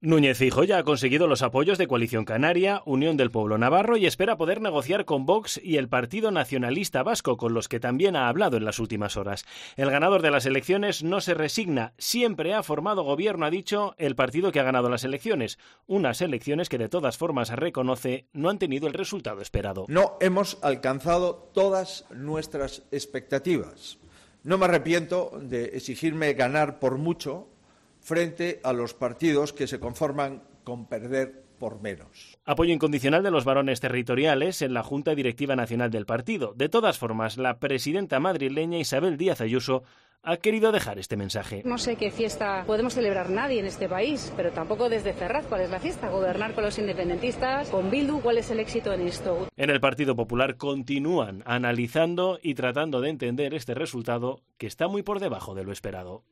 Núñez Feijóo ya ha conseguido los apoyos de Coalición Canaria, Unión del Pueblo Navarro y espera poder negociar con Vox y el Partido Nacionalista Vasco, con los que también ha hablado en las últimas horas. El ganador de las elecciones no se resigna, siempre ha formado gobierno, ha dicho el partido que ha ganado las elecciones. Unas elecciones que de todas formas reconoce no han tenido el resultado esperado. No hemos alcanzado todas nuestras expectativas. No me arrepiento de exigirme ganar por mucho frente a los partidos que se conforman con perder por menos. Apoyo incondicional de los varones territoriales en la Junta Directiva Nacional del partido. De todas formas, la presidenta madrileña Isabel Díaz Ayuso ha querido dejar este mensaje. No sé qué fiesta podemos celebrar nadie en este país, pero tampoco desde Ferraz. ¿Cuál es la fiesta? Gobernar con los independentistas, con Bildu. ¿Cuál es el éxito en esto? En el Partido Popular continúan analizando y tratando de entender este resultado que está muy por debajo de lo esperado.